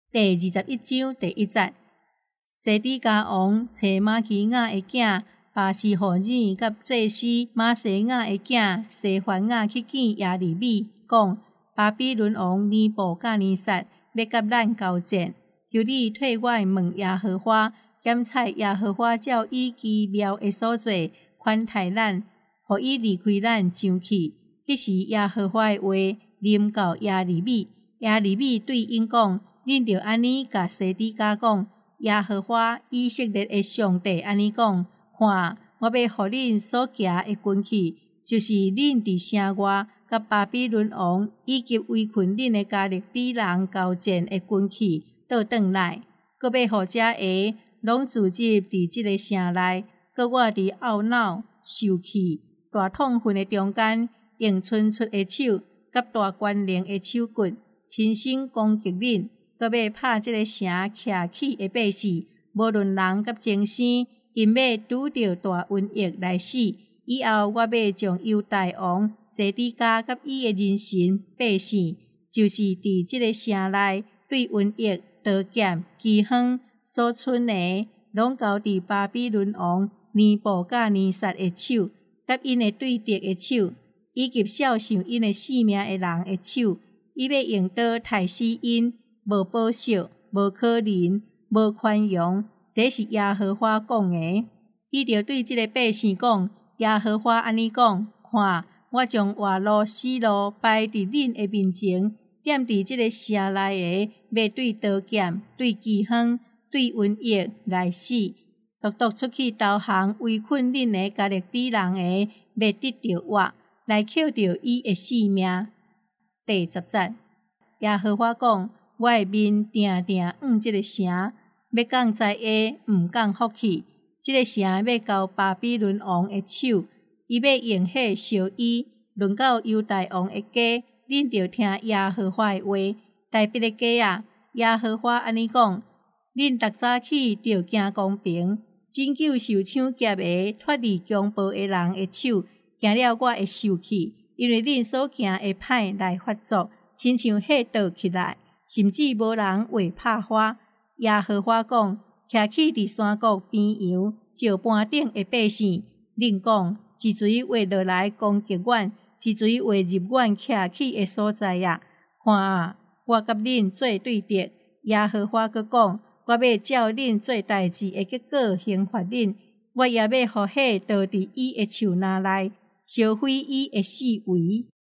第21章第1節，西底家王找馬基雅的囝巴西何爾甲祭司馬西雅的囝西番雅去見耶利米，講巴比倫王尼布甲尼撒要甲咱交戰，求你替我問耶和華，檢察耶和華照伊奇妙的所做，款待咱，互伊離開咱上去。迄時耶和華的話臨到耶利米，耶利米對因講。恁着安尼甲西底家講，耶和華以色列的上帝安尼講：看，我要互恁所行的軍旗，就是恁佇城外甲巴比倫王以及圍困恁的加勒底人交戰的軍旗倒轉來，閣要互遮下攏聚集佇即個城內，閣我佇懊惱受氣大痛恨的中間，用伸出的手甲大權能的手骨，親身攻擊恁。閣要拍即個城徛起的百姓，無論人甲精生，因要拄着大瘟疫來死。以後我要將猶大王西底家甲伊的人臣百姓，就是佇即個城內對瘟疫、刀劍、饑荒所剩的，攏交佇巴比倫王尼布甲尼撒的手，甲因的對敵的手，以及肖想因的性命的人的手，伊要用刀殺死因。無保守，無可能，無寬容，這是耶和華講的。伊就對這個百姓講：耶和華安尼講，看，我將活路死路擺佇恁的面前，踮佇這個城內的，要對刀劍、對饑荒、對瘟疫來死，獨獨出去投降圍困恁的加勒底人的，要得着我，來扣着伊的性命。第10節，耶和華講。我的面定定往這個城，要降災厄，毋降福氣。這個城要交巴比倫王的手，伊要用火燒伊。論到猶大王的家，恁着聽耶和華的話。台北的家啊，耶和華安尼講：恁逐早起着行公平，拯救受搶劫的、脫離強暴的人的手，行了我會受氣，因為恁所行的歹來發作，親像火倒起來。甚至無人會拍花。耶和華講：徛起佇山谷邊洋，石盤頂的百姓，恁講：一錘劃落來攻擊阮，一錘劃入阮徛起的所在呀！看啊，我甲恁做對敵。耶和華閣講：我要照恁做代志的結果刑罰恁，我也要予火倒佇伊的樹林內，燒毀伊的四圍。